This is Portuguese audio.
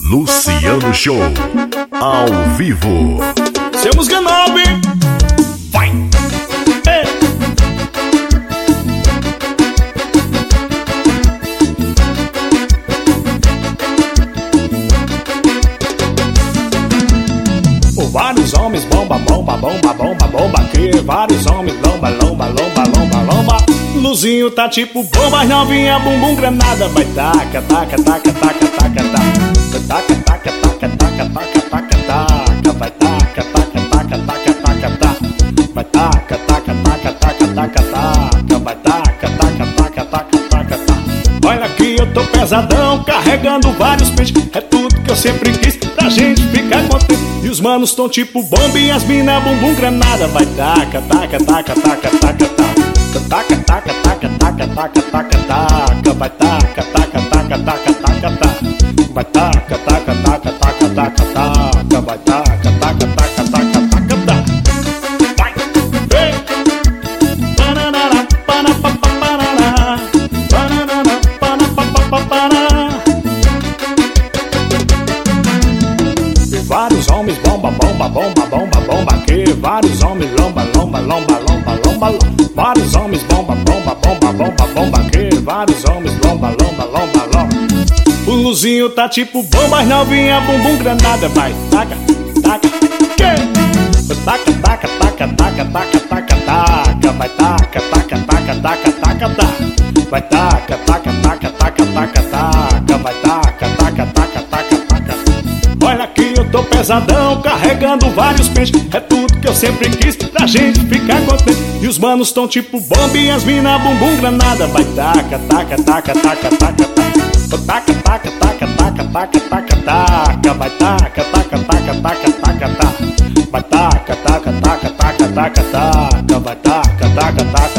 Luciano Show, ao vivo. Seu música nova, hein? Vai! Ei. Vários homens bomba, bomba, bomba, bomba, bomba aqui. Vários homens lomba, lomba, lomba, lomba, lomba. Luzinho tá tipo bomba, as novinha bumbum granada. Vai taca, taca, taca, taca, taca, taca. Taca, taca, taca, taca, taca, taca, taca. Vai taca, taca, taca, taca, taca, taca. Vai taca, taca, taca, taca, taca, taca. Vai taca, taca, taca, taca, taca, taca. Olha aqui, eu tô pesadão, carregando vários peixes. É tudo que eu sempre quis pra gente ficar contente. E os manos tão tipo bomba e as mina bumbum granada. Vai taca, taca, taca, taca, taca, taca. Taca, taca, taca, taca, taca, taca, taca. Vai taca, taca, taca, taca, taca, taca. Vai taca, taca, taca, taca, taca, taca. Vai taca, taca, taca, taca, taca, taca. Vai! Ei! Pananara, panapapapara. Pananara, panapapapara. E vários homens bomba, bomba, bomba, bomba, bomba aqui. Vários homens lomba, lomba, lomba, lomba, lomba, lomba. Vários homens bomba, bomba, bomba, bomba, bomba aqui. Vários homens lomba, lomba, lomba, lomba. O Luzinho tá tipo bomba, as novinha bumbum granada. Vai, taca, taca, que? Taca, taca, taca, taca, taca, taca, taca. Vai taca, taca, taca, taca, taca, taca. Vai taca, taca, taca, taca, taca, taca. Vai taca, taca, taca, taca, taca. Olha aqui, eu tô pesadão, carregando vários peixes. É tudo que eu sempre quis pra gente ficar contente. E os manos tão tipo bomba e as mina bumbum granada. Vai taca, taca, taca, taca, taca, taca. Taca, taca, taca, taca, taca, taca, taca. Vai taca, taca, taca, taca, taca, taca. Vai taca, taca, taca, taca, taca, taca. Vai taca, taca, taca.